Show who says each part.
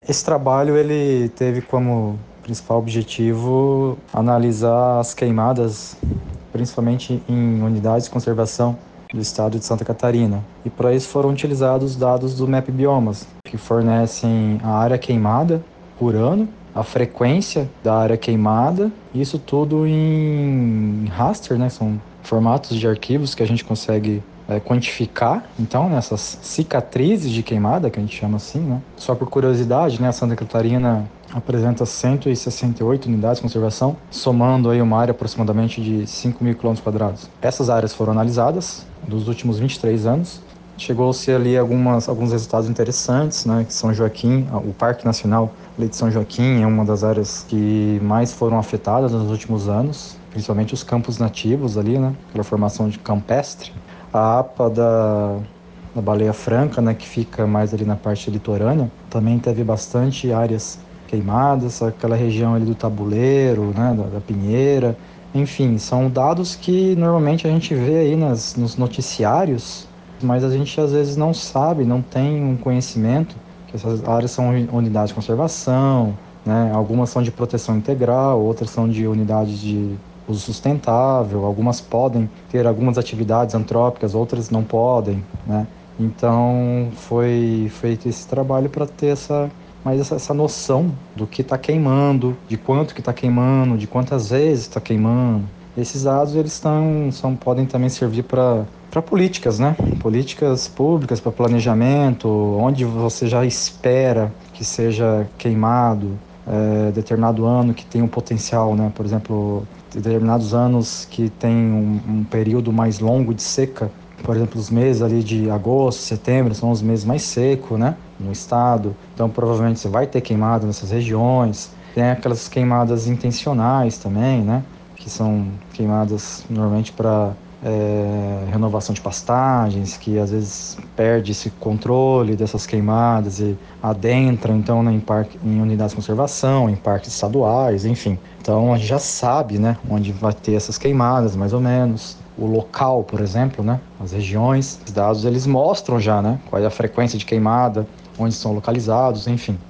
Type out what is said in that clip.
Speaker 1: Esse trabalho ele teve como principal objetivo analisar as queimadas, principalmente em unidades de conservação do estado de Santa Catarina. E para isso foram utilizados dados do Map Biomas, que fornecem a área queimada por ano, a frequência da área queimada, isso tudo em raster, né? São formatos de arquivos que a gente consegue quantificar, então, nessas cicatrizes de queimada, que a gente chama assim, né? Só por curiosidade, né? A Santa Catarina apresenta 168 unidades de conservação, somando aí uma área aproximadamente de 5.000 km². Essas áreas foram analisadas dos últimos 23 anos. Chegou-se ali alguns resultados interessantes, né? Que São Joaquim, o Parque Nacional ali de São Joaquim é uma das áreas que mais foram afetadas nos últimos anos, principalmente os campos nativos ali, né? Pela formação de campestre. A APA da Baleia Franca, né, que fica mais ali na parte litorânea, também teve bastante áreas queimadas, aquela região ali do Tabuleiro, né, da Pinheira. Enfim, são dados que normalmente a gente vê aí nos noticiários, mas a gente às vezes não sabe, não tem um conhecimento que essas áreas são unidades de conservação, né, algumas são de proteção integral, outras são de unidades de uso sustentável, algumas podem ter algumas atividades antrópicas, outras não podem, né? Então foi feito esse trabalho para ter essa noção do que está queimando, de quanto que está queimando, de quantas vezes está queimando. Esses dados eles podem também servir para políticas, né? Políticas públicas, para planejamento, onde você já espera que seja queimado, determinado ano que tem um potencial, né? Por exemplo, determinados anos que tem um período mais longo de seca, por exemplo, os meses ali de agosto, setembro são os meses mais secos, né, no estado. Então, provavelmente você vai ter queimada nessas regiões. Tem aquelas queimadas intencionais também, né, que são queimadas normalmente para renovação de pastagens, que às vezes perde esse controle dessas queimadas e adentra então, né, em unidades de conservação, em parques estaduais, enfim. Então a gente já sabe, né, onde vai ter essas queimadas, mais ou menos. O local, por exemplo, né, as regiões, os dados eles mostram já, né, qual é a frequência de queimada, onde são localizados, enfim.